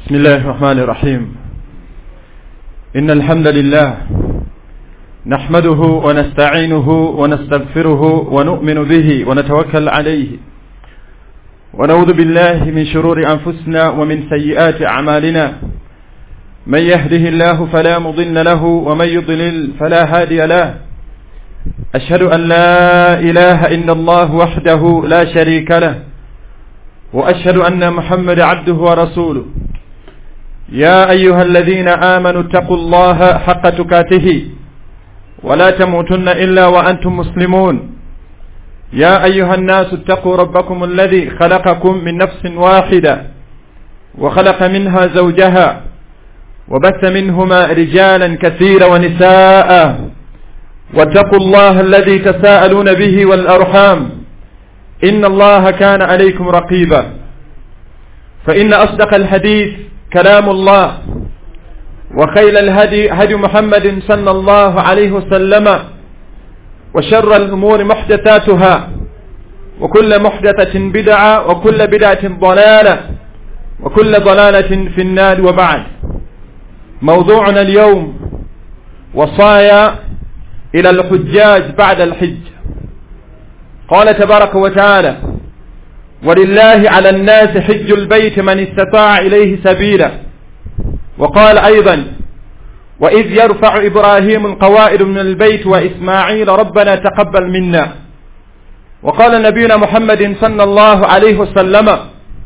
بسم الله الرحمن الرحيم. إن الحمد لله نحمده ونستعينه ونستغفره ونؤمن به ونتوكل عليه ونعوذ بالله من شرور أنفسنا ومن سيئات أعمالنا. من يهده الله فلا مضل له ومن يضلل فلا هادي له. أشهد أن لا إله إلا الله وحده لا شريك له وأشهد أن محمد عبده ورسوله. يا أيها الذين آمنوا اتقوا الله حق تقاته ولا تموتن إلا وأنتم مسلمون. يا أيها الناس اتقوا ربكم الذي خلقكم من نفس واحدة وخلق منها زوجها وبث منهما رجالا كثيرا ونساء واتقوا الله الذي تساءلون به والأرحام إن الله كان عليكم رقيبا. فإن أصدق الحديث كلام الله وخير الهدي هدي محمد صلى الله عليه وسلم وشر الأمور محدثاتها وكل محدثة بدعة وكل بدعة ضلالة وكل ضلالة في النار. وبعد، موضوعنا اليوم وصايا إلى الحجاج بعد الحج. قال تبارك وتعالى: ولله على الناس حج البيت من استطاع إليه سبيلا. وقال أيضا: وإذ يرفع إبراهيم القواعد من البيت وإسماعيل ربنا تقبل منا. وقال نبينا محمد صلى الله عليه وسلم: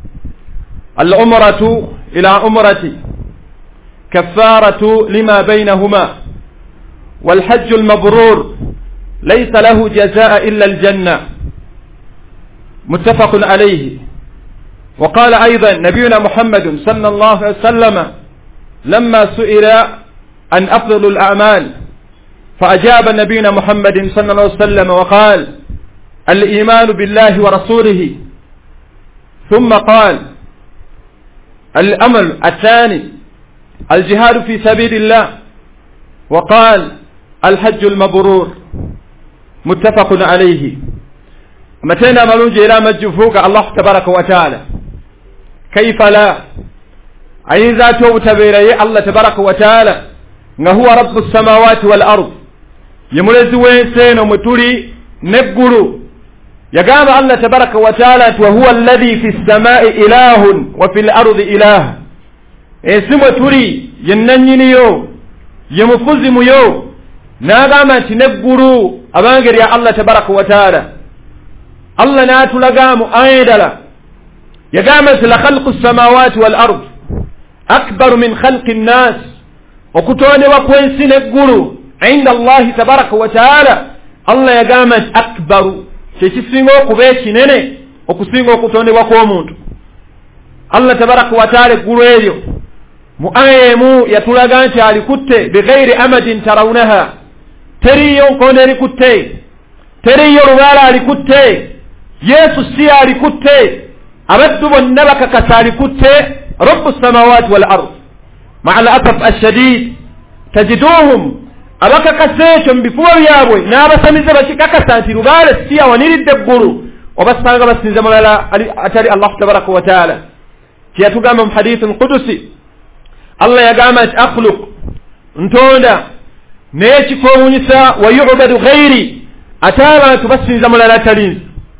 العمرة إلى عمرة كفارة لما بينهما، والحج المبرور ليس له جزاء إلا الجنة. متفق عليه. وقال أيضا نبينا محمد صلى الله عليه وسلم لما سئل عن أفضل الأعمال فأجاب نبينا محمد صلى الله عليه وسلم وقال: الإيمان بالله ورسوله. ثم قال: الأمر الثاني الجهاد في سبيل الله. وقال: الحج المبرور. متفق عليه. متينا ملوجي إلى مجفوك الله تبارك وتعالى، كيف لا أي ذاته تبيري الله تبارك وتعالى هو رب السماوات والأرض يملزوين سين ومتولي نبقلوا يقام الله تبارك وتعالى وهو الذي في السماء إله وفي الأرض إله. اسمه تولي يننينيو يمفزميو ناقامة نبقلوا أبانجر يا الله تبارك وتعالى. الله ناتو لقام آيدلا يقامت لخلق السماوات والأرض أكبر من خلق الناس. وكتوني وكوين سنقولوا عند الله تبارك وتعالى الله يقامت أكبر تشسينو كبيتي نيني وكسينو كتوني وكومون. الله تبارك وتعالى قولوا ايديو مؤيمو يتلقان تعالي كتة بغير أمد ترونها. تريو كوني كتة تريو روالا كتة يسو سياري كتة أمدوا النبك كساري كتة رب السماوات والأرض. مع الأسف الشديد تجدوهم أبكا كسيشن بفور يابوي نابا سميزة بشكا كسانتي رغال السيا ونير الدبورو وبس فانغا بس نزمنا لا أتاري الله تبارك وتعالى كياتو قامهم حديث قدسي الله يقامت أخلق انتونا نيشي كونسا ويعبد غيري أتارا تبس نزمنا لا تلينز.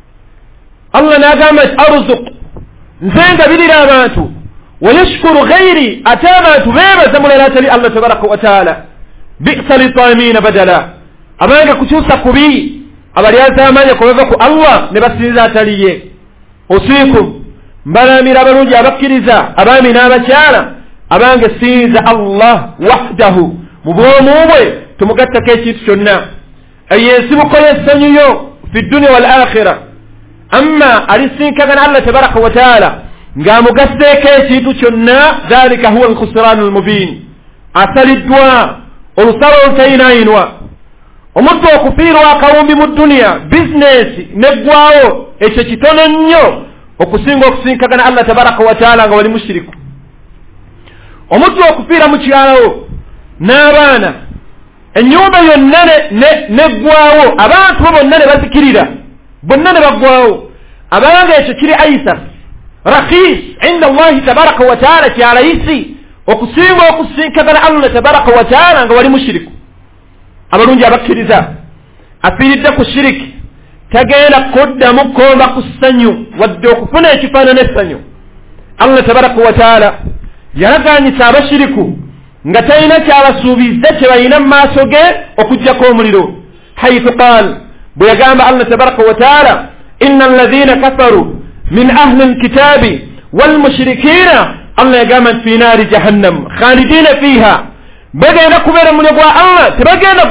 الله نقامت أرزق زين بدي راماتو ويشكر غيري أتامات غير زمنا لا تلي الله تبارك وتعالى. بئس للطائمين بدلا. أبانا كتوسا كبي أبريا زمان يكوفكو الله نبس نزا تليه. أوصيكم بلا ميرا بلوجي أبكي نزا أبامي نابا شانا أبانا سينزا الله وحده مبومومي تمكتا كيشي تشنا أي يسيبكو يستنيو في الدنيا والآخرة. أما أرسين كان الله تبارك وتعالى قاموا قسيكي تشنا ذلك هو الخسران المبين. أسل الدواء ورسلوا تيناينوا ومدوا كفير وقوم بمدنيا بزنس نبواو إيشتنا نيو وكسينغو كسين كان الله تبارك وتعالى قولي مشرك ومدوا كفير مجيانو نارانا اليوم ينن نبواو أبان تبو نن بذكريدا بنن ببواو أبان يشكري أيسر rakhis inda Allah tabaraka wa taala kya rahisi okusinga okusinkagana Allah tabaraka wa taala nga wali mushiriku. Abalungi abakkiriza afiiridde ku shiriki tagenda kuddamu kukomba ku ssanyu wadde okufuna ekifaanana essanyu. Allah tabaraka wa taala yalagaanyisa abashiriku nga talina kyabasuubizza kye balina mu maaso ge okuggyako omuliro. Haythu qaal, bwe yagamba Allah tabaraka wa taala, inna alladhina kafaru min ahli alkitabi walmushrikiina, Allah yagamba fi naari jahannam khalidina fiha, bagenda kubeera muliro gwa Allah, tebagenda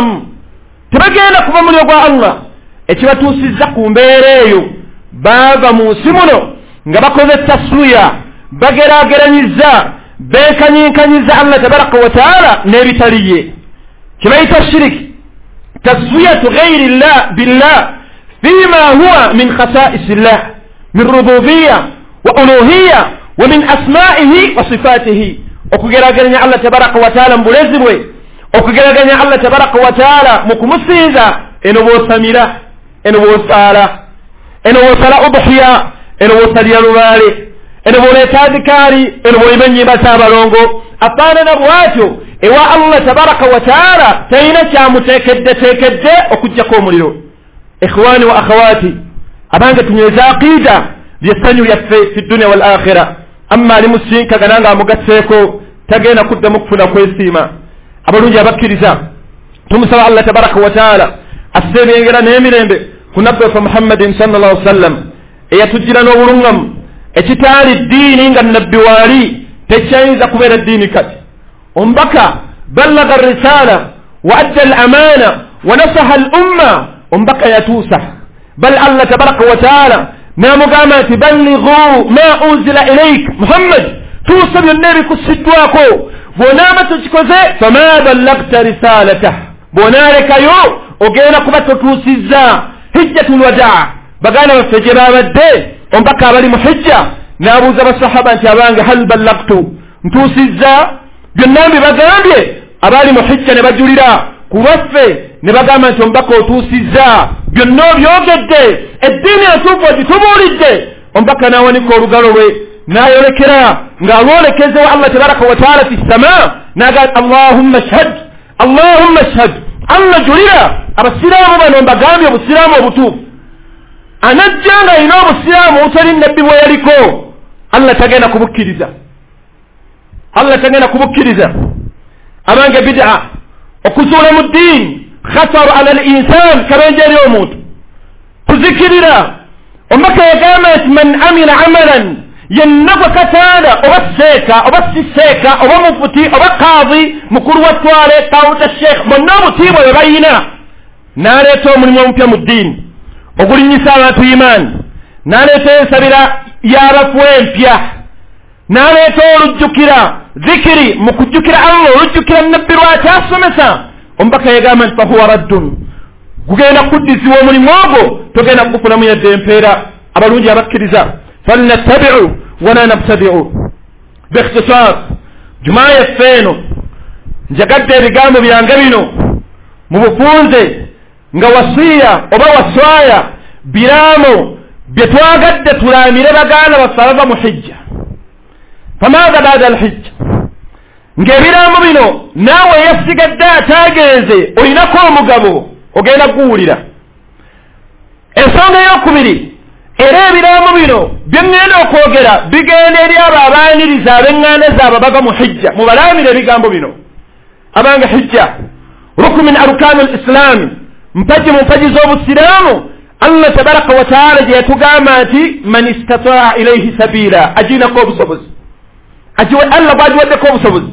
kuva muliro gwa Allah. Ekibatuusizza ku mbeera eyo, baava mu nsi muno nga bakoze taswiya, bageraageranyiza, beekanyinkanyiza Allah tabaraka wa taala n'ebitaliye, kibayita shiriki. taswiyatu ghayri llah billah fima huwa min khasa'is llah min rububiyya wa uluhiyya wa min asma'ihi wa sifatihi. Okugeraganya Allah tabaraka wa taala mbulezi bwe, okugeraganya Allah tabaraka wa taala mu kumusinza, eno bw'osamira, eno bw'osaala, eno bw'osala udhiya, eno bw'osalira lubaale, eno bw'oleeta adhikaari, eno bw'olima ennyimba z'abalongo. Afaanana bw'atyo ewa Allah tabaraka wa taala talina kyamuteekedde okuggyako omuliro. Ikhwani wa akhawati, abange tunyweza aqiida lyessanyu lyaffe fi dunya wal akhira. Amma ali musinkagana nga amugasseeko tagenda kuddamu kufuna kwesiima. Abalungi abakkiriza, tumusaba Allah tabaraka wa taala asseebyengera n'emirembe ku nabbi waffe Muhammadin sallallahu alaihi wasallam eyatujjira n'obulungamu. Ekitaali ddiini nga nabbi waali tekyayinza kubeera ddiini kati. Omubaka ballaga ar-risala wa adda al-amana wa nasaha al-umma, omubaka yatuusa. Bal Allah tabaraka wa taala n'amugamba nti ballighu ma unzila ilayk Muhammad, tuusa byonna ebikusiddwako. Bw'onaaba tokikoze fama ballagta risalatah, bw'onaalekayo ogenda kuba totuusizza hijjatul wadaa. Baganda baffe gye baabadde, omubaka abali mu hijja n'abuuza basahaba nti abange hal ballagtu, ntuusizza byonna mbibagambye? Abali mu hijja ne bajulira ku baffe ne bagamba nti omubaka otuusizza, byonna obyogedde, eddiini entuufu ogitubuulidde. Omubaka n'awanika olugalo lwe n'ayolekera ng'alwolekezewo Allah tabaraka wa taala fi sama, n'agamba Allahumma shhad, Allahumma shhad, Allah julira. Abasiraamu bano mbagambye obusiraamu obutuufu, anajja nga alina obusiraamu obutali nabbi bwe yaliko, Allah tagenda kubukkiriza. Allah tagenda kubukkiriza. Abange bid'a okuzuula mu ddiini khataru ala al-insan, kabenje eri omuntu kuzikirira. Omubaka yagamba nti man amila amalan, yenna gwe kataanda oba seeka oba siseeka oba mufuti oba qaadi mukulu wa twale kawuta sheekh, bonna obutiibwa bwe bayina, n'aleeta omulimu omupya mu ddiini ogulinyisa abantu imaani, n'aleeta ensabira y'abafu empya, n'aleeta olujjukira dhikiri mu kujjukira Allah, olujjukira nabbi lwaki asomesa. Omubaka yagamba nti fahuwa raddun, gugenda kuddizibwa omulimu ogwo, togenda kugufunamu yadde empeera. Abalungi abakkiriza, falnattabi'u wala nabtadi'u. Biikhtisaar, jumaa yaffe eno njagadde ebigambo byange bino mu bufunze nga wasiya oba waswaya biraamo bye twagadde tulaamire baganda baffe abava mu hijja. Famaadha baada al-hijja, ng'ebiraamo bino naawe yasigadde ataagenze olinako omugabo ogenda kuwulira. Ensonga ey'okubiri, era ebiraamo bino bye ŋŋenda okwogera bigenda eri abo abaaniriza ab'eŋŋanda zaabwe bava mu hijja, mubalaamire ebigambo bino. Abange hijja ruknu min arkaani al-islaami, mpagi mu mpagi z'obusiraamu. Allah tabaraka wa taala gye yatugamba nti man istataa ilayhi sabiila, agiinako obusobozi, Allah bw'agiwaddeko obusobozi,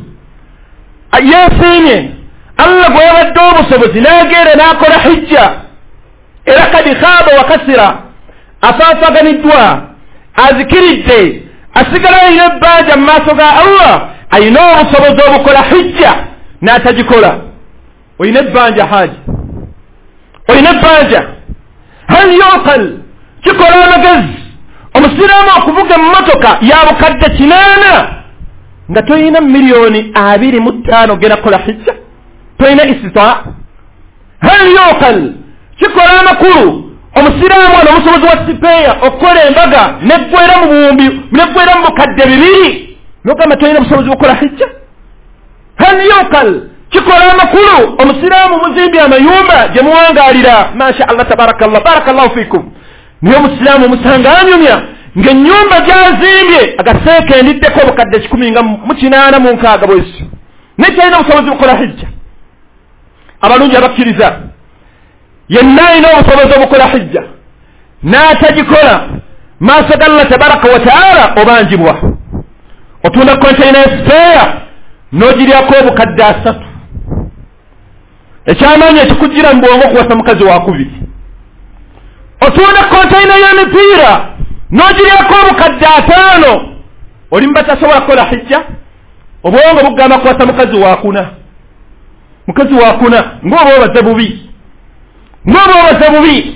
yeesiimye Allah gwe yawadde obusobozi n'agenda n'akola hijja, era kadi khaaba wa kasira, afaafaganiddwa, azikiridde, asigala alina ebbanja mu maaso ga Allah, alina obusobozi obukola hijja n'atagikola. Olina ebbanja haaji, olina ebbanja. Hal yuqal, kikola amagezi omusiraamu okuvuga emmotoka ya bukadde 8 nga toyina miliyoni 25 gena kola hijja, toyina istitaa? Hal yuqal, kikola amakulu omusiraamu ono omusobozi wa sipeeya okukola embaga neggwera mu buwumbi neggwera mu bukadde 2 nogamba tolina busobozi bukola hijja hanyokal kikola amakulu omusiraamu muzimbi amayumba gye muwangaalira masha allah tabarakallah barakallahu fikum niyo omusiraamu omusanga anyumya ng'ennyumba gy'azimbye agaseekendiddeko obukadde 186 bwesi nekyalina obusobozi bukola hijja abalungi abakkiriza yenna alina obusobozi obukola hijja n'atagikola maaso ga Allah tabaraka wa taala obanjibwa otunda konteina espeya n'ogiryako obukadde 3 ekyamaanyi ekikugira mu bwongo okuwasa mukazi wa 2 otunda konteina y'emipiira n'ogiryako obukadde 5 oli mu batasobola kukola hijja obwongo bugamba kuwasa mukazi wa 4 ng'oba obaze bubi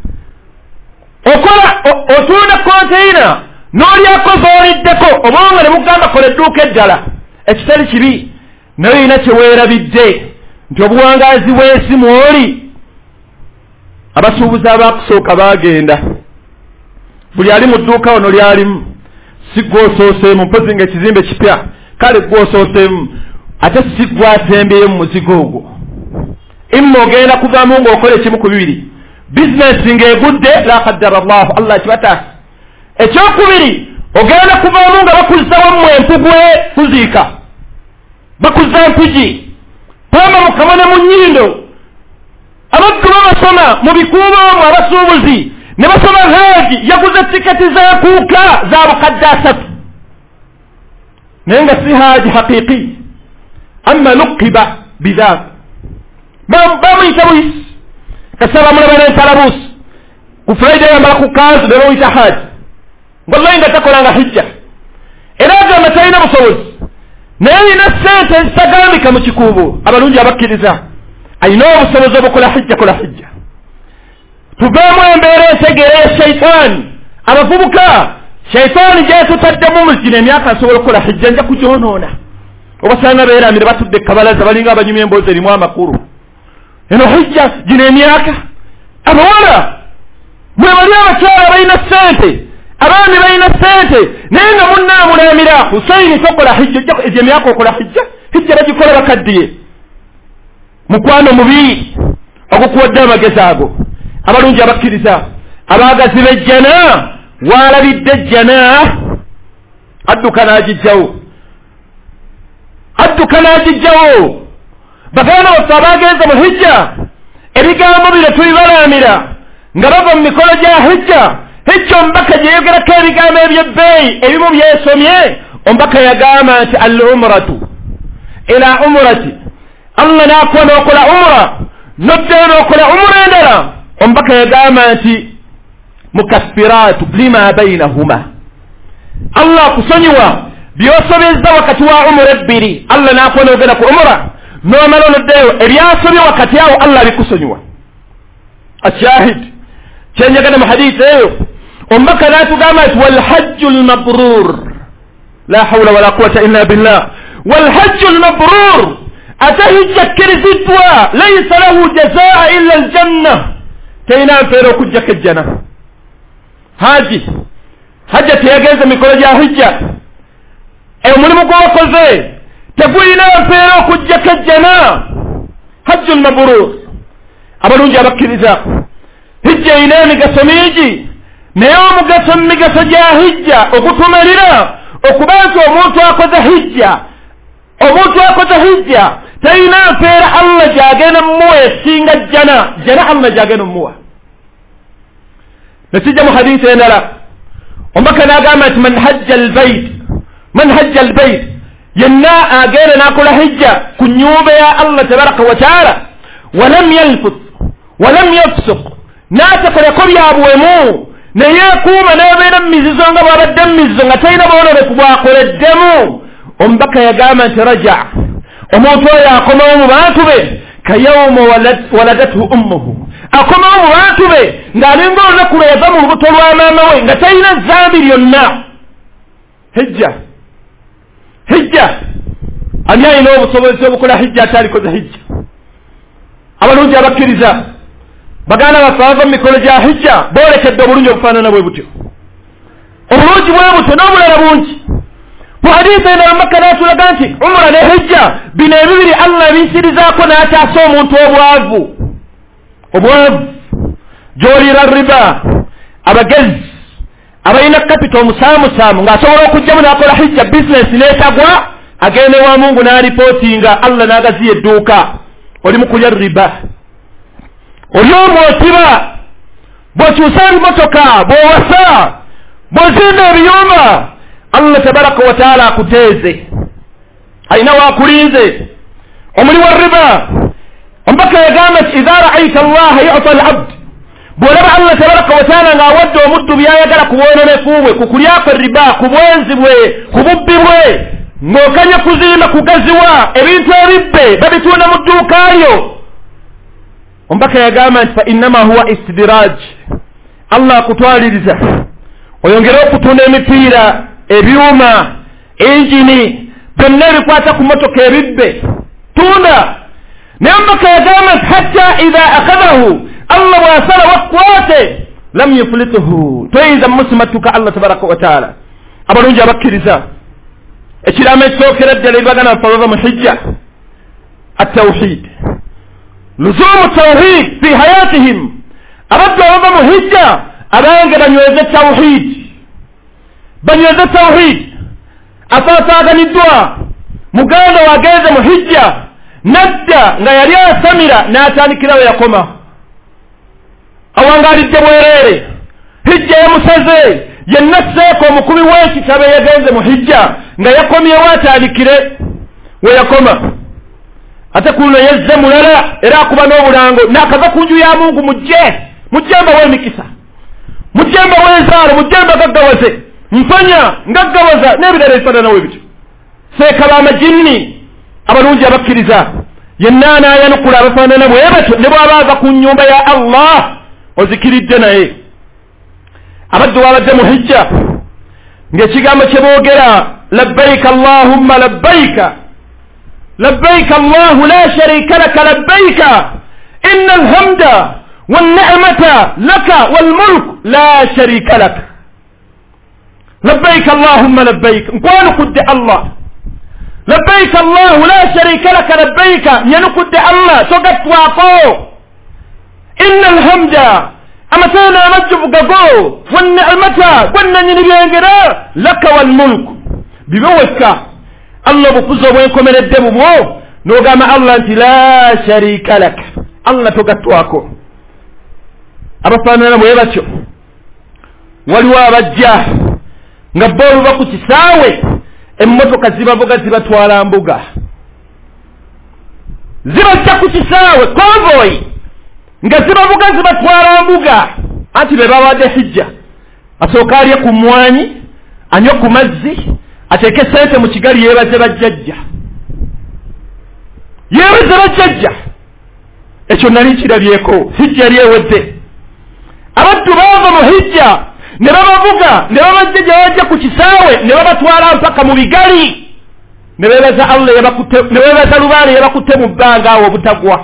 okola otunda konteina n'olyako zooliddeko obwongo ne bugamba kola edduuka eddala ekitali kibi naye olina kyeweerabidde nti obuwangaazi bw'ensi mw'oli abasuubuzi abakusooka baagenda buli ali mu dduuka ono lyalimu si gw'osooseemu mpozi nga ekizimbe kipya kale gw'osooseemu ate si gw'atembyeyo mu muzigo ogwo imma ogenda kuvaamu ng'okola ekimu ku 2 bizinesi ng'egudde la qaddara allahu allah kibataasa ekyokubiri ogenda kuvaamu nga bakuzzawo mu empugwe kuziika bakuzza mpigi pamba mu kamone mu nnyindo abaddu babasoma mu bikuubo omwo abasuubuzi ne basoma haaji yaguze tiketi za kuuka za bukadde 3 naye nga si haaji haqiqi amma luqiba bidhaaka bamuyita buyisi kasaba mulaba n'entalabuusi ku friday yambala ku kanzu ne bamuyita haaji wallahi nga takolanga hijja era agamba talina busobozi naye alina ssente ezitagambika mu kikuubo abalungi abakkiriza alina obusobozi obukola hijja kola hijja tuveemu embeera entegeera ya shaitaani abavubuka shaitaani gyetutaddemu muzino emyaka nsobola okukola hijja nja kugyonoona obasanga beeramire batudde kabalaza balinga abanyumya emboozi erimu amakulu eno hijja gino emyaka abawala mwe bali abakyala balina ssente abaami balina ssente naye nga munnaamulamira Husaini tokola hijja egyo emyaka okola hijja bagikola bakaddiye mukwano mubi ogukuwadde amagezi ago abalungi abakkiriza abaagazi b'ejjana waalabidde ejjana adduka n'agijjawo baganda baffe abaagenza mu hijja ebigambo bino tubibalaamira nga bava mu mikolo gya hijja omubaka gye yogerako ebigambo eby'ebbeeyi ebimu byesomye omubaka yagamba nti al-umratu ila umrati Allah n'akuwa n'okola umra n'oddayo n'okola umra endala omubaka yagamba nti mukaffiraatu lima bainahuma Allah akusonyiwa byosobezza wakati wa umra 2 Allah n'akuwa n'ogenda ku umra n'omala n'oddayo ebyasobye wakati awo Allah abikusonyiwa ashahid kyenjagala mu hadiisi eyo omubaka n'atugamba nti walhajju lmabrur la hawla wala quwata illa billah walhajju lmabrur ate hijja kkiriziddwa laysa lahu jazaa illa aljanna teyina mpeera okujjako ejjana hajja teyagenza mikolo gya hijja omulimu gwokoze tegulina mpeera okujjako ejjana hajju lmabrur abalungi abakkiriza hijja erina emigaso mingi naye omugaso mu migaso gya hijja okutumalira okuba nti omuntu akoze hijja talina mpeera Allah gyagenda mumuwa esinga jjana Allah gyagenda mumuwa nekijja mu hadiisi endala omubaka n'agamba nti man hajja albayt yenna agenda n'akola hijja ku nnyumba ya Allah tabaraka wa taala walam yalfut walam yafsuq n'atakoleko byabuwemu naye akuuma n'abeera mu mizizo nga bw'abadde mu mizizo nga talina bwononefu bwakoleddemu omubaka yagamba nti raja omuntu oyo akomawo mu bantu be kayawma waladathu ummuhu akomawo mu bantu be ng'alinga olunaku lwe yava mu lubuto lwa maama we nga talina zambi lyonna hijja ani alina obusobozi obukola hijja ate alikoze hijja abalungi abakkiriza bagana bafava mu mikolo gya hijja boolekedde obulungi obufaanana bwe butyo obulungi bwe butyo n'obulala bungi mu hadiisi eno Makka n'atulaga nti umra ne hijja bino ebibiri Allah bisirizaako n'ataasa omuntu obwavu gy'oliira riba abagezi abalina capital musaamusaamu ng'asobola okujjamu n'akola hijja bizinesi n'etagwa agende wa Mungu n'alipootinga Allah n'agaziya edduuka oli mu kulya riba oli omwosiba bw'okyusa ebimotoka bw'owasa bw'ozimba ebiyumba Allah tabaraka wa taala akuteeze alina waakulinze omuli wa riba ombaka yagamba nti idha ra'ayta Allah yu'ta al-'abd bw'olaba Allah tabaraka wa taala ng'awadde omuddu byayagala ku bwononefu bwe ku kulyako riba ku bwenzi bwe ku bubbi bwe ng'okanye kuzimba kugaziwa ebintu ebibbe babitunda mu dduuka lyo ombaka yagamba nti fa innama huwa istidraj Allah akutwaliriza oyongere okutunda emipiira ebyuma engini byonna ebikwata ku motoka ebibbe tunda naye ombaka yagamba nti hatta idha akhadahu Allah bw'asala wakwate lam yuflituhu toyinza musimatuka Allah tabaraka wa taala abalungi abakkiriza ekiraamo ekisookera ddala ebibagana baffe mu hijja at-tawhid luzumu tawhid fi hayatihim abaddu abava mu hijja abange banyweze tawhid afaataaganiddwa muganda wagenze mu hijja nadda nga yali asamira n'atandikirawo yakoma awangaalidde bwereere hijja yamusaze yenna seeko omukubi w'ekitabo yagenze mu hijja nga yakomyewo atandikire we yakoma ate kuno yezze mulala era akuba n'obulango n'akava ku nju ya Mungu mujjemba w'emikisa mujjemba w'enzaalo mujjemba gaggawaze mpanya ngaggawaza n'ebirala ebifaanana we bityo seekaba amajinni abalungi abakkiriza yenna anaayanukula abafaanana bwe batyo ne bw'aba ava ku nnyumba ya Allah ozikiridde naye abaddu babadde mu hijja ng'ekigambo kye boogera labbayka allahumma labbayka labbayka allahu la sharika laka labbayka inna alhamda والنعمة لك والملك لا شريك لك لبيك اللهم لبيك نقول قد الله لبيك الله لا شريك لك لبيك ينقد الله سقط واقو إن الحمد أما تانا مجب قبو والنعمة قلنا نبيانجرا لك والملك بموتك الله بفزه وينكم من الدم نوغام الله أنت لا شريك لك الله سقط واقو abafaanana bwe batyo waliwo abajja nga bo baku kisaawe emmotoka zibavuga zibatwala mbuga zibajja ku kisaawe convoy nga zibavuga zibatwala mbuga anti be bawadde hijja asooka alye ku mwanyi anywe ku mazzi ateeke sente mu kigali yeebaze bajjajja ekyo nali kirabyeko hijja yali ewedde abaddu bava mu hijja ne babavuga ne babajja gye bajja ku kisaawe ne babatwala mpaka mu bigali ne beebaza Allah yabakutte ne beebaza lubaale yabakutte mu bbanga awo obutagwa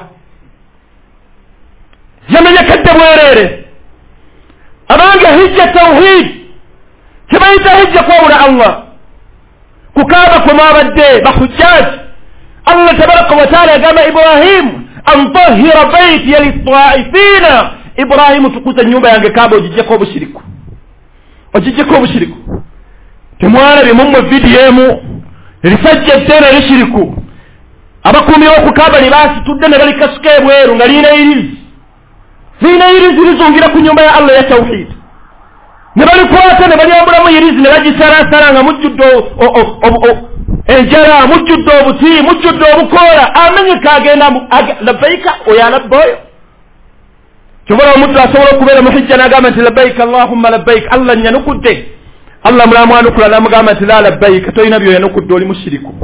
yamenyekedde bwereere abange hijja tawhid kibayita hijja kwawula Allah kukaaba kwe mwabadde bahujjaji Allah tabaraka wa taala yagamba Ibrahim an tahira baytiya lit-taa'ifina Ibrahimu tukuza nyumba yange kaaba ogijjeko obushiriku temwalabye mumwe vidiyemu erisajja eddene erishiriku abakuumi b'okukaaba libaasitudde ne balikasuka ebweru nga liina irizi lizungira ku nyumba ya Allah ya tawhid ne balikwata ne balyambulamu irizi ne bagisalaasala nga mujjudde enjala mujjudde obuti mujjudde obukoola amenyeka agenda labbayika oyo alabbaoyo kyobola omuntu asobola okubeera mu hijja n'agamba nti labbayika allahumma labbayika Allah nyanukudde Allah mulamwanukula n'amugamba nti la labbayika tolina byo yanukudde oli mushiriku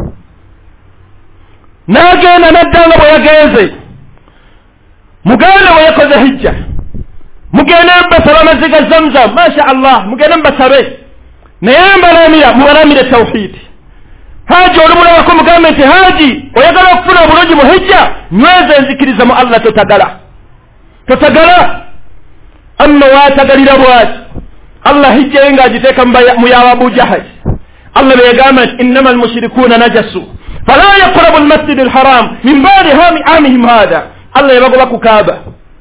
n'agenda naddanga bwe yagenze mugende bwe yakoze hijja mugende mbasaba amaziga zamzam masha Allah mugende mbasabe naye mubalamire tawhid haji olumulabako mugambe nti haji oyagala okufuna obulungi mu hijja nyweza enzikiriza mu Allah totagala totagala amma watagalira bwati Allah hijja nga agiteeka mu ya Abu Jahal Allah beyagamba innamal mushrikuuna najasu fala yaqrabu almasjid alharam min ba'di amihim hada Allah yabagoba ku Kaaba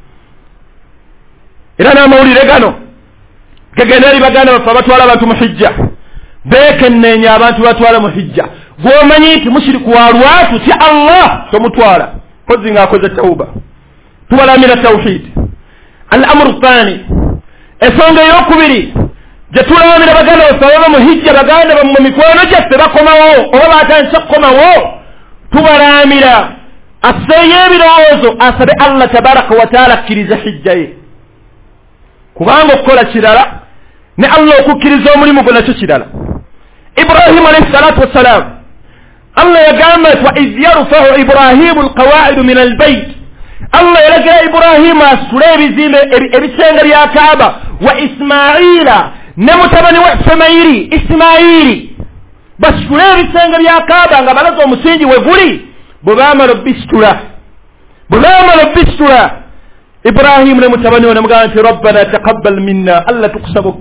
era n'amawulire gano kagenda eri baganda baffe abatwala abantu mu hijja beekennenya abantu batwala mu hijja gwomanyi nti mushiriku wa lwatu ti Allah tomutwala kozi ng'akoze tawuba tubalamira tawhid al-amru thani ensonga ey'okubiri gye tulaamira baganda baffe ababa mu hijja baganda bamu mu mikwano gyaffe bakomawo oba batandise kukomawo tubalaamira asseeyo ebirowoozo asabe Allah tabaraka wa taala akkiriza hijja ye kubanga okukola kirala ne Allah okukkiriza omulimu gwe nakyo kirala Ibrahim alayhi salatu wassalam Allah yagamba wa idh yarfa'u Ibrahimu alqawa'idu min albayt Allah yalagira Ibrahim asule ebizimbe ebisenge bya Kaaba wa Ismaila ne mutabani wa Ismaili basule ebisenge bya Kaaba nga balaza omusingi we guli bwe baamala bisitula Ibrahim ne mutabani we namugamba nti rabbana taqabbal minna Allah tukusaba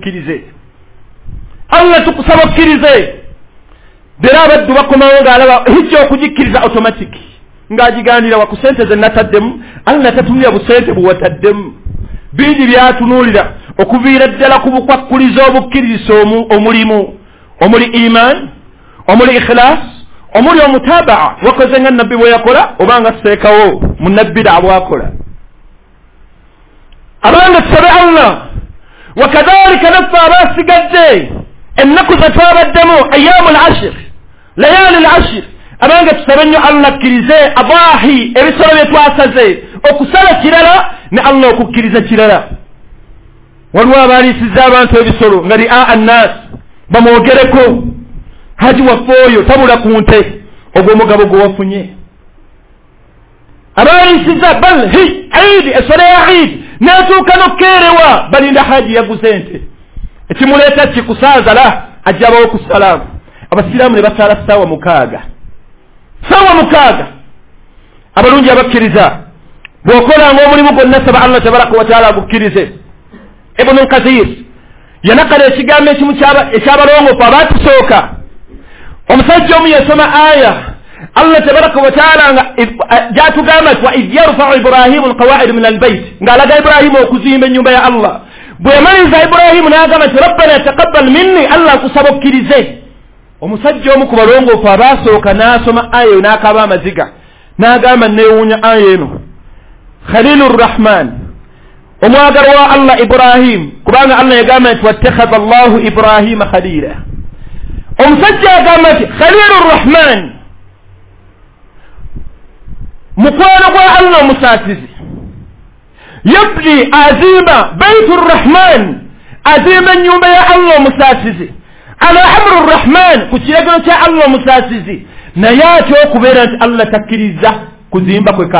okkirize bera abaddu bakomawo ng'alaba hijja okugikkiriza automatic ng'agigandira wa ku sente ze nataddemu Allah natatumya busente buwataddemu bingi byatunuulira okuviira ddala ku bukwakkulizo obukkiriza omulimu omuli iman omuli ikhlas omuli omutabaa wakoze nga nabbi bwe yakola obanga seekawo munabbida bwakola abanga tusabe Allah wakadhalika naffe abasigadde ennaku ze twabaddemu ayyamu al-ashr layali al-ashr abanga tusabe nnyo Allah akkirize abaahi ebisolo bye twasaze okusala kirala ne Allah okukkiriza kirala waliwo abaaliisiza abantu ebisolo nga ria annas bamwogereko haji waffe oyo tabula ku nte ogwo omugabo gwe wafunye abaaliisiza bal eid esolo ya eid netuuka n'okkeerewa balinda haji yaguze ente ekimuleeta kikusaaza ajjabawo ku salaamu abasiraamu ne basala ssaawa mukaaga abalungi abakkiriza bw'okolanga omulimu gwonna saba Allah tabaraka wa taala agukkirize Ibn Kathir yanakala ekigambo ekimu ekyabalongofu abaatusooka omusajja omu yasoma aya Allah tabaraka wa taala nga gyatugamba wa idh yarfa'u Ibrahimu alqawa'idu min albayt ng'alaga Ibrahimu okuzimba ennyumba ya Allah bwe maliza Ibrahimu n'agamba nti rabbana taqabbal minni Allah akusaba okkirize omusajja omu ku balongoofu abaasooka n'asoma aya eyo n'akaba amaziga n'agamba neewuunya aya eno Khalilur Rahman omwagalwa wa Allah Ibrahim kubanga Allah yagamba nti wattakhadha Allahu Ibrahima khalila omusajja agamba nti Khalilur Rahman mukwano gwa Allah omusaasizi yabni azima Baitur Rahman azima ennyumba ya Allah omusaasizi ala amru Rahman ku kiragiro kya Allah omusaasizi naye ate okubeera nti Allah takkiriza kuzimba kwe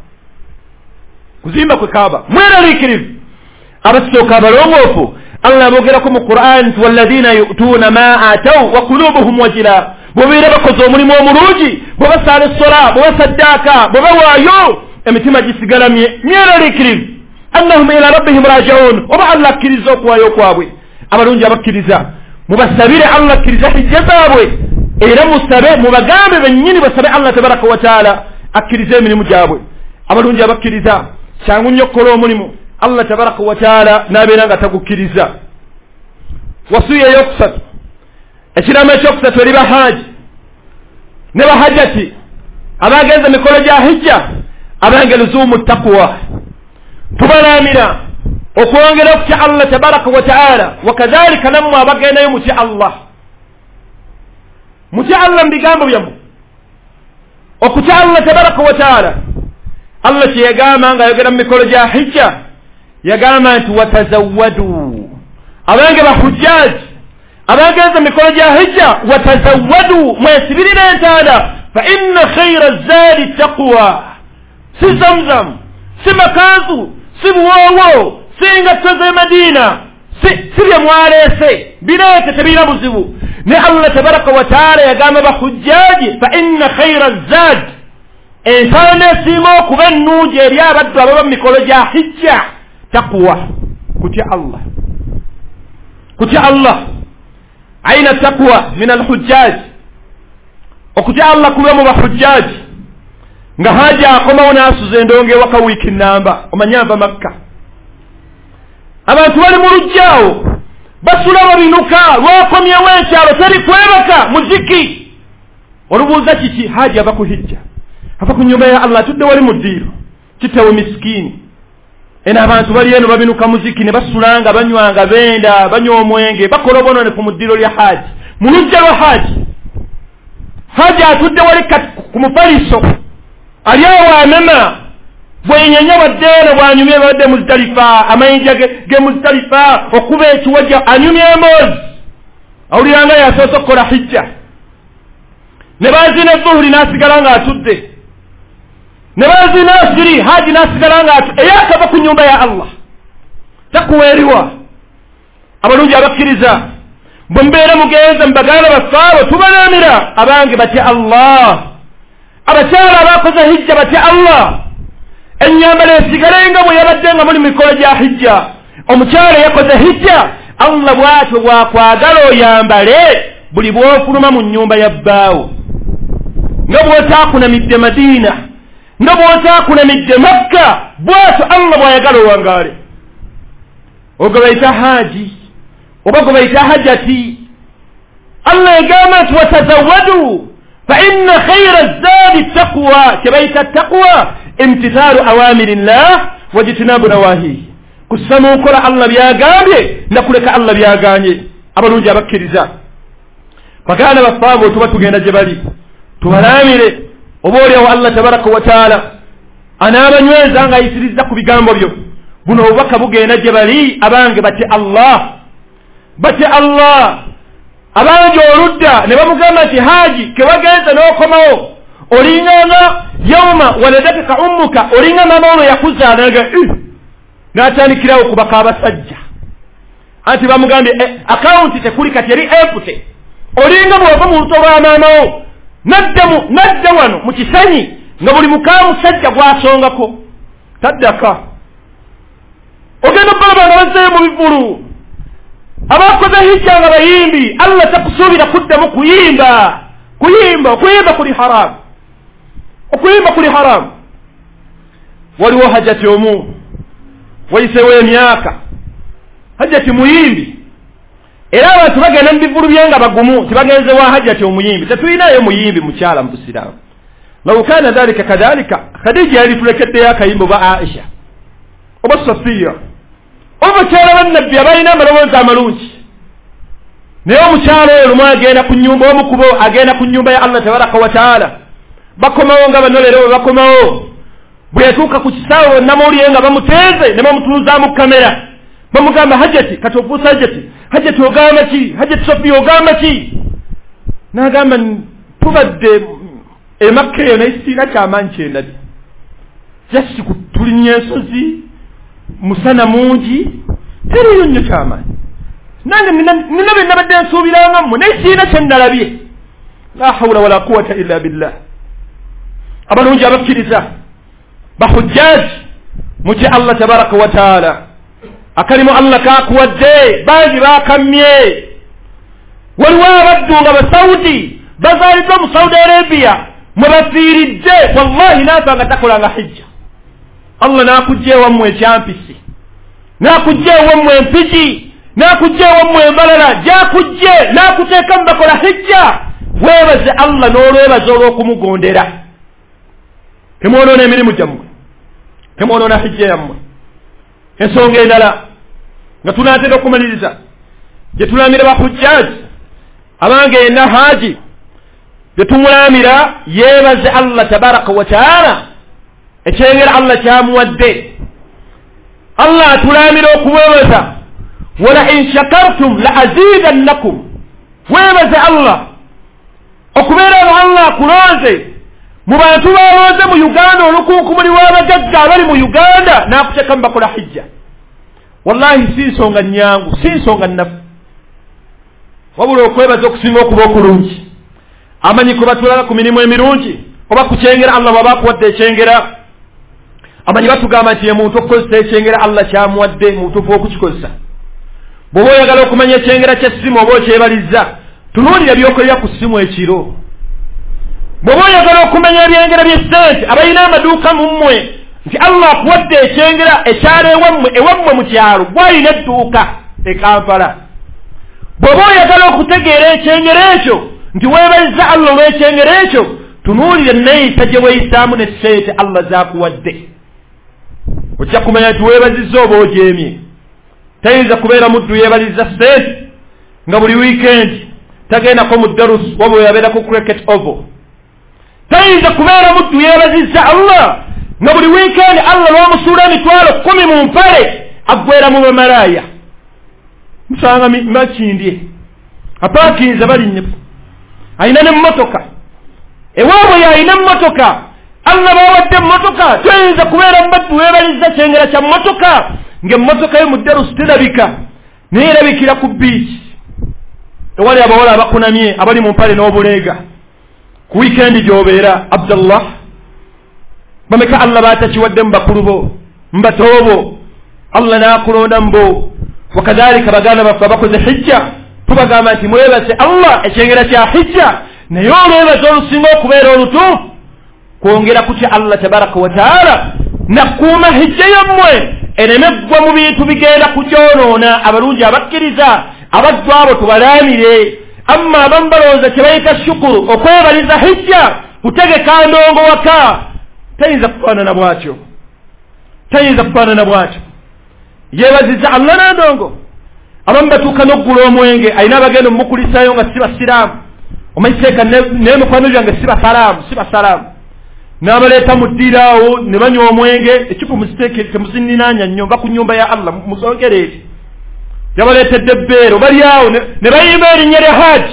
Kaaba mweraliikirivu abasooka abalongoofu Allah abogerako mu Qur'an walladhina yu'tuuna ma ataw wa qulubuhum wajila bobeera bakoze omulimu omulungi bwe basaala essola bwe basaddaaka bwe bawaayo emitima gisigalamye mweraliikirivu annahum ila rabbihim raji'un oba Allah akkiriza okuwaayo kwabwe abalungi abakkiriza mubasabire Allah akkiriza hijja zaabwe era musabe mubagambe bennyini basabe Allah tabaraka wa taala akkiriza emirimu gyabwe abalungi abakkiriza kyangu nnyo okukola omulimu Allah tabaraka wa taala n'abeera nga tagukkiriza wasuya eyokusatu ekiramu ekyokusatu eri bahaji ne bahajati abagenza emikolo gya hijja abange luzuumu taqwa tubalaamira okwongera okutya Allah tabaraka wa taala wakadhalika nammwe abagendayo mutya Allah mu bigambo byammwe okutya Allah tabaraka wa taala Allah kye yagamba nga ayogera mu mikolo gya hijja yagamba nti watazawwadu abange bahujjaji abagenza mikolo gya hijja watazawwadu mwesibirire entaana fa inna khayra zadi taqwa si zamzam si makanzu si buwoowo si ngatto z'e Madina si bye mwaleese bireete tebirina buzibu ne Allah tabaraka wa taala yagamba bahujjaji fa inna khayra zadi ensonga esinga okuba ennungi eri abaddu ababa mu mikolo gya hijja taqwa, kutya Allah. kutya Allah aina taqwa min alhujjaj, okutya Allah kuba mu bahujjaj nga haja akomawo n'asuza endongo ewaka wiiki nnamba, omanyamba Makka abantu bali mu lujjaawo basula babinuka, lwakomyewo ekyalo teri kwebaka muziki. olubuuza kiki? haja ava ku hijja, ava ku nyumba ya Allah, tudde wali mu ddiiro kitewo miskini. eno abantu bali eno babinuka muziki ne basulanga banywanga benda banywa omwenge bakola obubonerefu mu ddiiro lya haji, mu lujja lwa haji. haji atudde wali ku mufaliso ali awo amema bwenyenya waddeeno bwanyumye badde Muzdalifa, amayinja ge Muzdalifa okuba ekiwajja anyumye emoozi, awuliranga yasoose okukola hijja. ne baazina zuhuri n'asigala nga atudde, ne baazina asiri haji n'asigala nga atudde, eyakava ku nyumba ya Allah. takuweeriwa abalungi abakkiriza bwe mbeera mugenza mbaganda bafaabo tubalaamira abange batya Allah, abakyala abakoze hijja batya Allah, ennyambala esigalenga bwe yabadde nga muli mikolo gya hijja. omukyala yakoze hijja, Allah bw'atyo bwakwagala oyambale buli bw'ofuluma mu nnyumba ya bbaawo, nga bw'otaakunamidde Madiina, nga bw'otaakunamidde Makka, bw'atyo Allah bw'ayagala owangaale. ogwo bayita haji oba gwe bayita hajjati. Allah yagamba nti watazawwadu fa inna khayra zzaadi taqwa, kyebayita taqwa imtithaalu awamiri llah wajtinabu nawahihi, kusama okola Allah byagambye nakuleka Allah byaganye. abalungi abakkiriza baganda bafaabo tuba tugenda gye bali tubalaamire, oba oliawo Allah tabaraka wa taala anaabanyweza nga ayisiriza ku bigambo byo. buno obubaka bugenda gye bali abange batya Allah, batya Allah. abange oludda ne bamugamba nti haji kewagenza n'okomawo olinganga yauma waladatka ummuka, olinga mama ono yakuzaanaga n'atandikirawo kubaka abasajja, anti bamugambye akawunti tekuli kati eri empute, olinga bw'ova mu luto lwa maamawo nadda wano mu kisanyi nga buli muka musajja gwasongako taddaka. ogenda obalaba nga bazzeeyo mu bivulu, abakoze hijja nga bayimbi. Allah takusuubira kuddamu kuyimba. okuyimba kuli haramu, okuyimba kuli haramu. waliwo hajjati omu wayiseewo emyaka, hajjati muyimbi, era abantu bagenda mu bivulu bye nga bagumu, tibagenze wa hajjati omuyimbi. tetulinayo muyimbi mukyala mu busiraamu. law kana dhalika kadhalika, Khadija yali tulekeddeyo akayimbo ba Aisha oba Safiya omukyala bannabbi abalina amaloboozi amalungi. naye omukyala oyo lumu agenda ku nyumba, omukubo agenda ku nyumba ya Allah tabaraka wa taala, bakomawo nga banolero bwe bakomawo, bwe yatuuka ku kisaawe namuwulire nga bamuteeze ne bamutuuzaamu kamera, bamugamba hajjati, kati ofuusa hajjati ogamba ki? hajjati Safiya ogamba ki? n'agamba tubadde Makka eyo naye sirina kyamaanyi kyendabye, jasi kutulinnya ensozi, musana mungi, teriyo nnyo kyamaanyi. nange nina bye nabadde nsuubirangamu naye sirina kye nalabye. la hawla wala quwata illa billah. abalungi abakkiriza bahujjaji mutya Allah tabaraka wa taala, akalimu Allah kakuwadde bangi bakamye. waliwo abaddu nga basaudi bazaaliddwa mu Saudi Arabia mwe bafiiridde, wallahi naafa nga takolanga hijja. Allah n'akujja ewammwe ekyampisi, n'akujja ewammwe empiki, n'akujja ewammwe embalala, gy'akujje n'akuteeka mu bakola hijja. weebaze Allah n'olwebaza olw'okumugondera. temwonoona emirimu gyammwe, temwonoona hijja yammwe. ensonga endala nga tunaatera okumaliriza gye tulaamira bahujjaji abange yenna haji gye tumulamira yeebaze Allah tabaraka wa taala ekyengera Allah kyamuwadde. Allah atulamira okuweebaza, wala in shakartum la azidannakum. weebaze Allah okubeera nga Allah akulonze mu bantu balonze mu Uganda, olukunkumuli w'abagagga abali mu Uganda n'akuteeka mu bakola hijja. wallahi si nsonga nnyangu, si nsonga nnafu, wabula okwebaza okusinga okuba okulungi. amanyi kwe batulala ku mirimu emirungi oba kukyengera Allah baba akuwadde ekyengera amanyi batugamba nti ye muntu okukozesa ekyengera Allah kyamuwadde mu butuufu okukikozesa. bw'oba oyagala okumanya ekyengera ky'essimu oba okyebalizza tunuulira byokolera ku ssimu ekiro. bw'oba oyagala okumanya ebyengera by'essente abalina amaduuka mu mmwe nti Allah akuwadde ekyengera ekyalo ewammwe mu kyalo gwalina edduuka e Kampala. bw'oba oyagala okutegeera ekyengera ekyo nti weebaliza Allah olw'ekyengera ekyo tunuulire neeyisa gye weeyisaamu ne ssente Allah zaakuwadde. ojja kumanya nti weebazizza oba ojeemye. tayinza kubeera muddu yeebaliza ssente nga buli wiikendi tagendako mu darusu wabula yabeera ku cricket oval. tayinza kubeera muddu yeebazizza Allah nga buli wiikendi Allah lw'omusuula emitwalo 10 mu mpale aggwera mu bamalaaya. musanga makindye apaakinze balinnya ayina n'emmotoka ewaabwe yalina emmotoka Allah bawadde emmotoka. tayinza kubeera mubaddu weebaliza kyengera kya mmotoka ng'emmotoka yo mu darusu terabika naye erabikira ku biiki ewali abawala abakunamye abali mu mpale n'obuleega. ku wiikendi gy'obeera Abdullah bameka Allah baatakiwadde mu bakulu bo mu bato bo Allah n'akulonda mbo. wakadhalika baganda baffe abakoze hijja tubagamba nti mwebase Allah ekyengera kya hijja naye olwebaza olusinga okubeera olutuufu kwongera kutya Allah tabaraka wa taala nakuuma hijja yammwe ereme ggwa mu bintu bigenda kugyonoona. abalungi abakkiriza abaddu abo tubalaamire. amma abamu balowooza kye bayita shukuru okwebaliza hijja kutegeka ndongo waka tayinza kufaanana bwatyo. tayinza kufaanana bwatyo. yeebazizza Allah n'andongo. abamu batuuka n'oggula omwenge ayina abagenda mumukulisaayo nga si basiraamu omayiteeka n'emikwano gyange si basalaamu n'abaleeta mu ddiiro awo ne banywa omwenge ekifu muziteeke temuzininaanya nnyo mba ku nnyumba ya Allah musongere eti yabaleetedde ebbeero bali awo ne bayimba erinnya lya hajji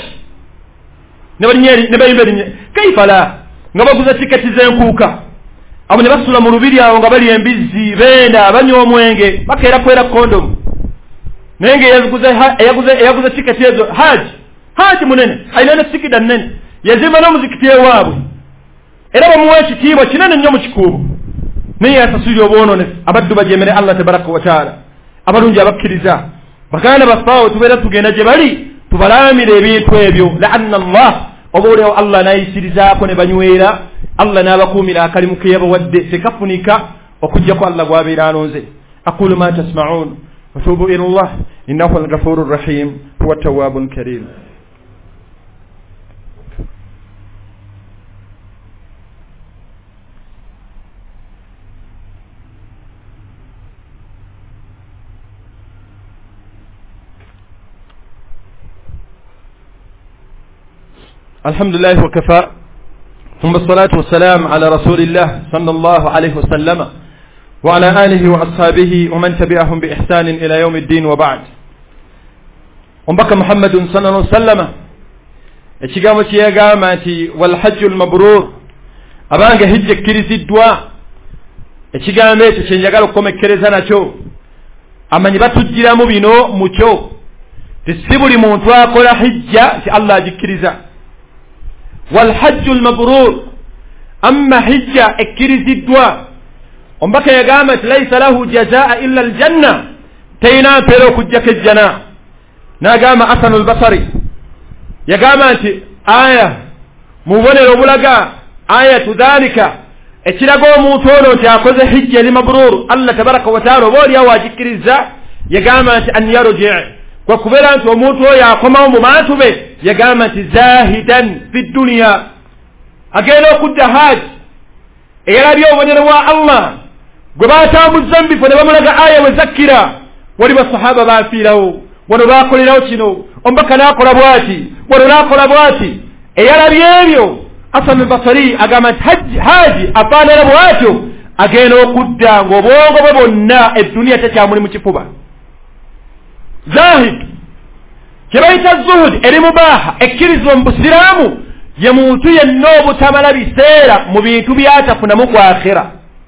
ne bayimba erinnya kaifala nga baguza tiketi z'enkuuka. abo ne basula mu lubiri awo nga bali embizzi beenda banywa omwenge bakeera kwera kondomu naye ng'eyaguza tiketi ezo hajji munene ayina ne sikida nnene yazimba n'omuzikiti ewaabwe era bamuwa ekitiibwa kinene nnyo mu kikuubo naye yasasulira obwononefu. abaddu bajeemere Allah tabaraka wa taala. abalungi abakkiriza baganda baffe awo tubeera tugenda gye bali tubalaamire ebintu ebyo la'anna Allah oba olyawo Allah n'ayisirizaako ne banywera Allah n'abakuumira akalimu ke yabawadde tekafunika okuggyako Allah gw'abeera anonze. aqulu ma tasma'un wa tuubu ila Allah innahu al-ghafurur rahim huwa at-tawwabul karim. الحمد لله وكفى ثم الصلاة والسلام على رسول الله صلى الله عليه وسلم وعلى آله وأصحابه ومن تبعهم بإحسان إلى يوم الدين وبعد. ومبك محمد صلى الله عليه وسلم اشيغامو شيغاماتي والحج المبرور أبانغ هجة كريزي الدواء اشيغامي تشنجاغالو كومي كريزانا شو أما نباتو جيرامو بينو موشو تسيبولي مونتوا كولا حجة في الله جي كريزا. والحج المبرور أما حجة اكريزي الدواء ومبكى يقامت ليس له جزاء إلا الجنة تينا بيرو كجك الجنة ناقام أسن البصري يقامت آية مبنى ربلغا آية ذلك اتلاقوا موتونو تاكوز حجة لمبرور الله تبارك وتعالى بوليا واجكريزا يقامت أن يرجع وكبرانت وموتو ياكما ومماتو به يقامت زاهدا في الدنيا أقيلو كد هاج إيرابي ومنروا الله قباتا مزنب فنبملغ آية وذكرا ولما الصحابة بافيلو ونباكل لوشنو ومبكا ناقل أبواتي ونناقل أبواتي إيرابي يميو أصلا البصري أقامت هاج أطال أبواتو أقيلو كد وبوغبونا الدنيا تتعامل متفوبا زاهد كبيت الزهد إلي مباحة اكرز ومبسرامو يموتو ينوب تملا بسيرة مبيتو بياتا فنموك وآخرة.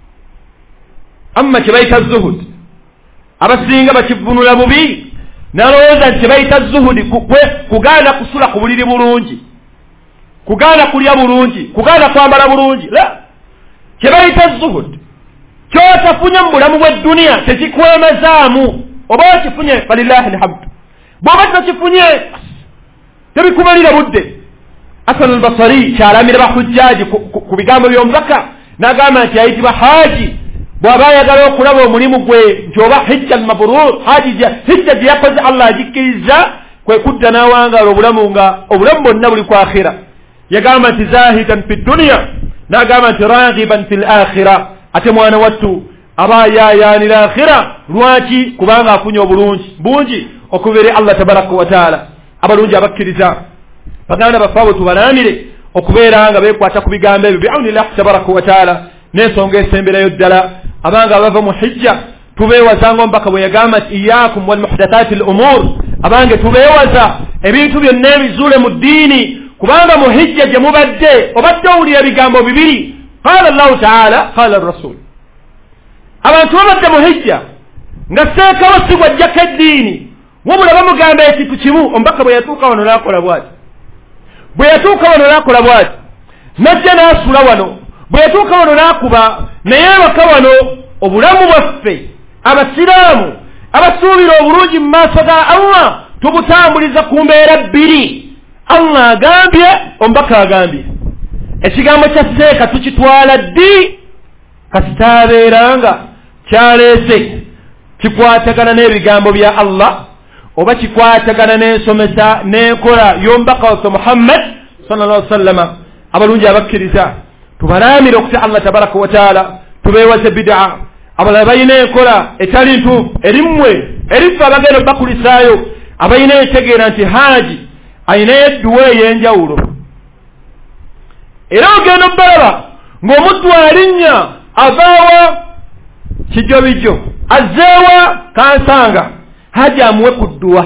أما كبيت الزهد أبسينغ بشبنو لمبي نروزا كبيت الزهد كغانا كسولا قبولي برونجي kugaana kulya bulungi, kugaana kwambala bulungi. La, kye bayita zuhud, kyotafunye mu bulamu bw'edduniya tekikwemezaamu. Oba okifunye falillahi alhamdu, bw'oba tokifunye tebikumalira budde. Hasan al-Basri kyalamira bahujjaji ku bigambo by'omubaka n'agamba nti ayitibwa haji bw'aba ayagala okulaba omulimu gwe nti oba hijja mabrur, hijja gye yakoze Allah agikkiriza, kwe kudda n'awangaala obulamu nga obulamu bwonna buli ku akhira. Yagamba nti zahidan fi dunya, n'agamba nti raghiban fil akhira. Ate mwana wattu aba ayayaanira akhira. Lwaki? Kubanga afunye obulungi bungi okubeera Allah tabaraka wa taala. Abalungi abakkiriza baganda bafaawo tubalamire okubeera nga beekwata ku bigambo ebyo bi'awnillah tabaraka wa taala. N'ensonga esemberayo ddala abanga bava mu hijja tubeewazanga omubaka bwe yagamba nti iyaakum wal muhdathati al umur, abange tubeewaza ebintu byonna ebizuule mu ddiini, kubanga mu hijja gye mubadde obadde owulira ebigambo bibiri, qala Allahu taala qala rasul. Abantu babadde mu hijja nga seekawo si gwajjako eddiini, wabula bamugamba ekintu kimu. Omubaka bwe yatuuka wano n'akola bw'ati, bwe yatuuka wano n'akola bw'ati, najja n'asula wano, bwe yatuuka wano n'akuba, naye waka wano obulamu bwaffe abasiraamu abasuubira obulungi mu maaso ga Allah tubutambuliza ku mbeera bbiri. Allah agambye, omubaka agambye. Ekigambo kya seeka tukitwala ddi kasitaabeeranga kyaleese kikwatagana n'ebigambo bya Allah oba kikwatagana n'ensomesa n'enkola y'omubaka waffe Muhammad sallallahu alaihi wasallam. Abalungi abakkiriza tubalaamire okutya Allah tabaraka wa taala, tubeewaze bid'a. Abalala balina enkola etali ntuufu erimmwe eriffe abagenda bakulisaayo, abalina entegeera nti haji ayinayo edduwa ey'enjawulo. Era ogenda obbalaba ng'omuddu alinnya avaawa kijobijjo azzeewa kansanga haji amuwe ku dduwa,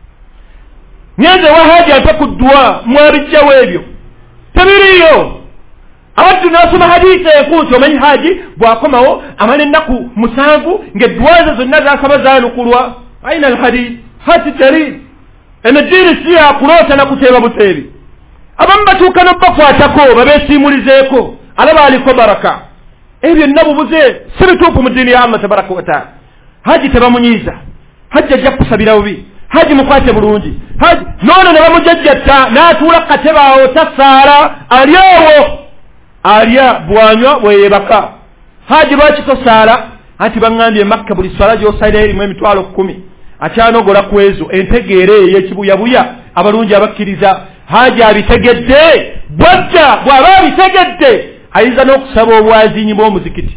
nyenze wa haji ampe ku dduwa, mwabijjawo ebyo tebiriyo. Abaddu n'asoma hadiisi enkuuti, omanyi haji bw'akomawo amala ennaku 7 ng'edduwa ze zonna zasaba zaanukulwa. Aina alhadith hati dalil eno ddiini si yakuloota na kuteeba buteebi. Abamu batuuka n'obbakwatako babeesiimulizeeko alaba aliko baraka. Ebyo nabubuze si bituufu mu ddiini ya Allah tabaraka wa taala. Haji tebamunyiiza, haji ajja kusabira bubi, haji mukwate bulungi, haji noono ne bamujajjatta n'atuula katebe awo tasaala, alyawo alya bwanywa bweyebaka. Haji lwaki tosaala? Anti baŋŋambye Makka buli swala gy'osalira erimu emitwalo 10, akyanogola ku ezo. Entegeera ey'ekibuyabuya abalungi abakkiriza haji abitegedde, bwajja bw'aba abitegedde ayinza n'okusaba obwazinyi bw'omuzikiti.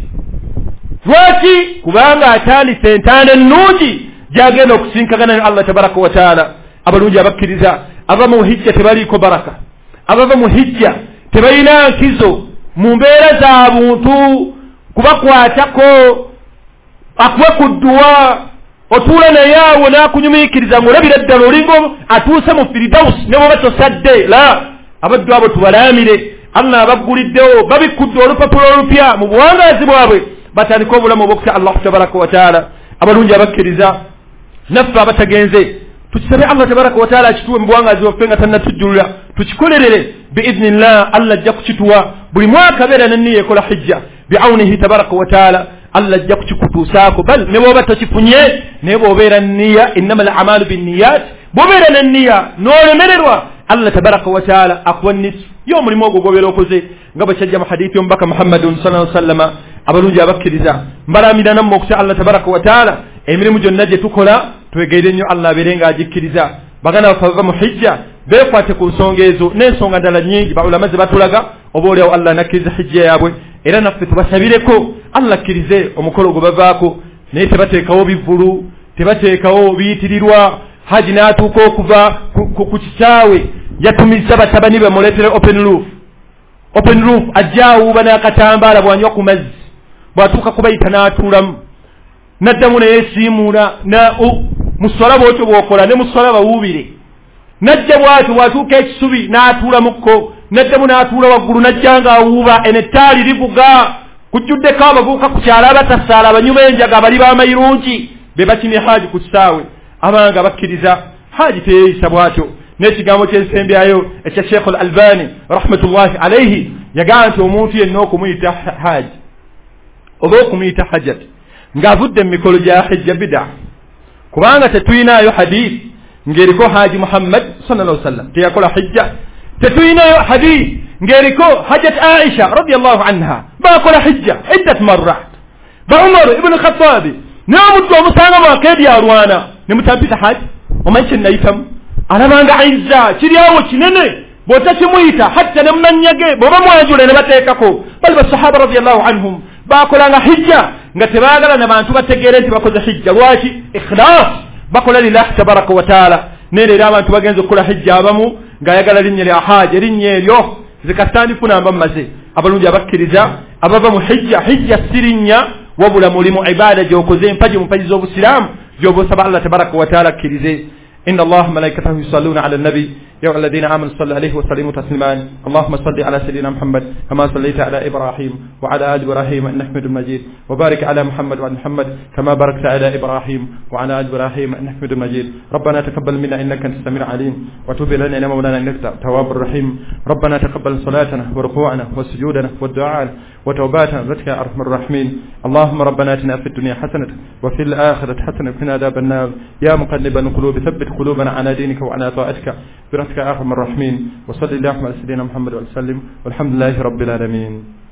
Lwaki? Kubanga atandise entaana ennungi gy'agenda okusinkagana ne Allah tabaraka wa taala. Abalungi abakkiriza aba mu hijja tebaliiko baraka, abava mu hijja tebalina nkizo mu mbeera za buntu kubakwatako, akuwe ku dduwa otuula naye awo n'akunyumiikiriza ng'olabira ddala olinga atuuse mu firidawusi ne bw'oba tosadde. La, abaddu abo tubalaamire, Allah abagguliddewo babikkudde olupapula olupya mu buwangaazi bwabwe batandika obulamu obw'okutya Allah tabaraka wa taala. Abalungi abakkiriza naffe abatagenze tukisabe Allah tabaraka wa taala akituwe mu buwangaazi bwaffe nga tannatujjulira, tukikolerere biidhnillah. Allah ajja kukituwa buli mwaka beera nenniya ekola hijja bi'awnihi tabaraka wa taala. Allah ajja kukikutuusaako, bal ne bw'oba tokifunye naye bw'obeera nniya, innamal a'maalu binniyat, bw'obeera nenniya n'olemererwa Allah tabaraka wa taala akuwa nisfu y'omulimu ogwo gw'obeera okoze, nga bwe kyajja mu hadithi y'omubaka Muhammadun sallallahu alaihi wasallam. Abalungi abakkiriza mbalaamira nammwe okutya Allah tabaraka wa taala, emirimu gyonna gye tukola twegeere nnyo Allah abeere nga agikkiriza. Baganda baffe bava mu hijja beekwate ku nsonga ezo n'ensonga ndala nnyingi baulama ze batulaga, oba olyawo Allah nakkiriza hijja yaabwe, era naffe tubasabireko Allah akkirize omukolo gwe bavaako, naye tebateekawo bivvulu, tebateekawo biyitirirwa. Haji n'atuuka okuva ku kisaawe yatumiza batabani be muleetere open roof ajja awuuba n'akatambaala bw'anywa ku mazzi, bw'atuuka kubayita n'atuulamu, n'addamu neyeesiimuula muswala bw'otyo bw'okola ne muswala bawuubire, n'ajja bw'atyo bw'atuuka ekisubi n'atuulamukko, n'addamu n'atuula waggulu, n'ajja ng'awuuba enettaali livuga, kujjuddeko abavubuka ku kyalo abatasaala abanywi b'enjaga abali b'amayirungi be bakimye haji ku kisaawe. Abanga bakkiriza haji teyeeyisa bw'atyo, n'ekigambo ky'ensembeyayo ekya Sheikh al-Albani rahmatullahi alayhi yagaa nti omuntu yenna okumuyita haji oba okumuyita hajjat ng'avudde mu mikolo gya hijja bid'a kubanga tetuyinaayo hadith ng'eriko haji Muhammad sallallahu alaihi wasallam teyakola hijja tetuyinaayo hadith ng'eriko hajjat Aisha radiyallahu anha bakola hijja iddat marrat ba Umar ibn Khattab n'omuntu omusanga mwakeedi alwana ne mutampita haji omanyi kye nayitamu alabanga izza kiri awo kinene bw'otakimuyita hatta ne munanyage bw'oba mwanjule ne bateekako bali basahaba radiyallahu anhum bakolanga hijja nga tebaagala n'abantu bategeere nti bakoze hijja lwaki ikhlas bakola lillahi tabaraka wa taala neera abantu bagenza okukola hijja abamu ng'ayagala linnya lya haji erinnya eryo zikasitandifuna amba mumaze abalungi abakkiriza abava mu hijja sirinnya wabula mulimu ibada gy'okoze empaji mu mpaji z'obusiraamu gy'oba osaba Allah tabaraka wa taala akkirize إن الله ملائكته يصلون على النبي يا أيها الذين آمنوا صلوا عليه وسلموا تسليما اللهم صل على سيدنا محمد كما صليت على إبراهيم وعلى آل إبراهيم إنك حميد مجيد وبارك على محمد وعلى محمد كما باركت على إبراهيم وعلى آل إبراهيم إنك حميد مجيد ربنا تقبل منا إنك أنت السميع العليم وتوب لنا يا مولانا إنك تواب الرحيم ربنا تقبل صلاتنا وركوعنا وسجودنا والدعاء وتوباتنا برحمتك يا أرحم الراحمين اللهم ربنا آتنا في الدنيا حسنة وفي الآخرة حسنة وقنا عذاب النار يا مقلب القلوب ثبت قلوبنا على دينك وعلى طاعتك برحمتك يا أرحم الراحمين وصلى اللهم على سيدنا محمد وسلم والحمد لله رب العالمين.